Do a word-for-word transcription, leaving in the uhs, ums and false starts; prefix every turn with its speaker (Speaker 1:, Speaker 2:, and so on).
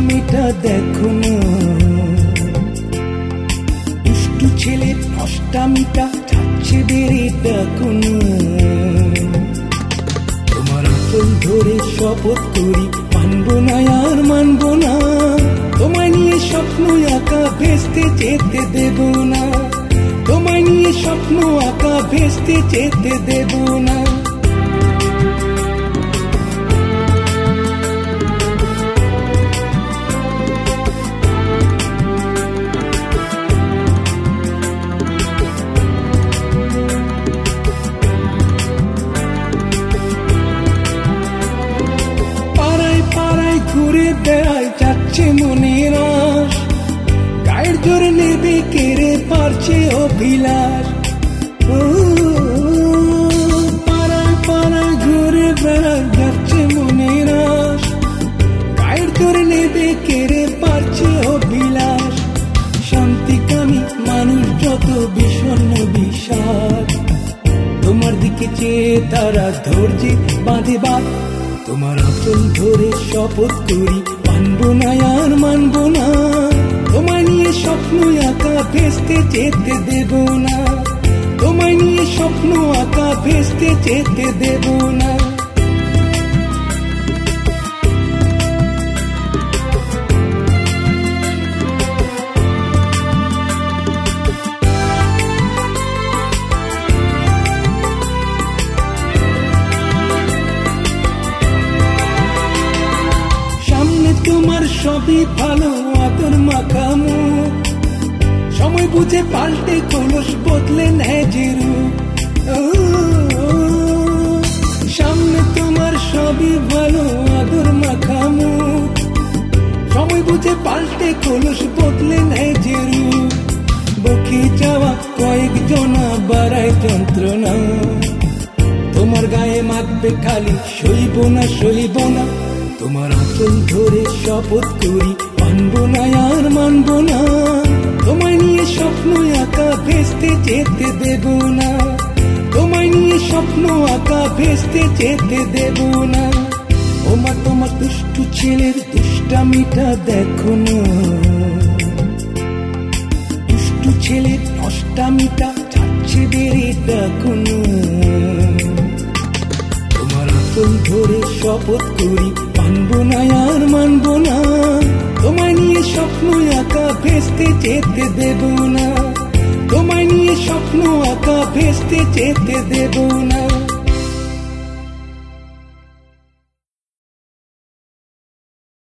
Speaker 1: দুষ্টামিটা দেখো না, দুষ্টু ছেলে নষ্টামিটা যাচ্ছে বেড়ে দেখো না। তোমার আঁচল ধরে শপথ করি, মানবো না আর মানবো না, তোমায় নিয়ে স্বপ্ন আঁকা ভেস্তে যেতে দেব না, তোমায় নিয়ে স্বপ্ন আঁকা ভেস্তে যেতে দেব না। ঘুরে বেড়ায় যাচ্ছে মনের আশ, গায়ের জোরে নেবে কেড়ে পারছে অভিলাষ। পাড়ায় পাড়ায় ঘুরে বেড়ায় যাচ্ছে মনের আশ, গায়ের জোরে নেবে কেড়ে পারছে অভিলাষ। শান্তিকামী মানুষ যত বিষণ্ণ বিষাদ, তোমার দিকে চেয়ে তারা ধৈর্যে বাঁধে বাঁধ। তোমার আঁচল ধরে শপথ করি, মানবো না আর মানবো না, তোমায় নিয়ে স্বপ্ন আঁকা ভেস্তে যেতে দেব না, তোমায় নিয়ে স্বপ্ন আঁকা ভেস্তে যেতে দেব না। তোমার সবই ভালো আদর মাখামো, সময় বুঝে পাল্টে কলস বদলে নেয় যে রূপ। সামনে তোমার সবই ভালো আদর মাখামো, সময় বুঝে পাল্টে কলস বদলে নেয় যে রূপ। বকে যাওয়া কয়েক জনা বাড়ায় যন্ত্রণা, তোমার গায়ে মাখবে খালি সইব না সইব না। তোমার আঁচল ধরে শপথ করি, মানবো না আর মানবো না, তোমায় নিয়ে স্বপ্ন আঁকা ভেস্তে যেতে দেব না, তোমায় নিয়ে স্বপ্ন আঁকা ভেস্তে যেতে দেব না। ওমা তোমার দুষ্টু ছেলের দুষ্টামিটা দেখো না, দুষ্টু ছেলের নষ্টামিটা যাচ্ছে বেড়ে দেখো না। তোমার আঁচল ধরে শপথ করি, মানবো না আর মানবো না, তোমায় নিয়ে স্বপ্ন আঁকা ভেস্তে যেতে দেব না, তোমায় নিয়ে স্বপ্ন আঁকা ভেস্তে যেতে দেব না।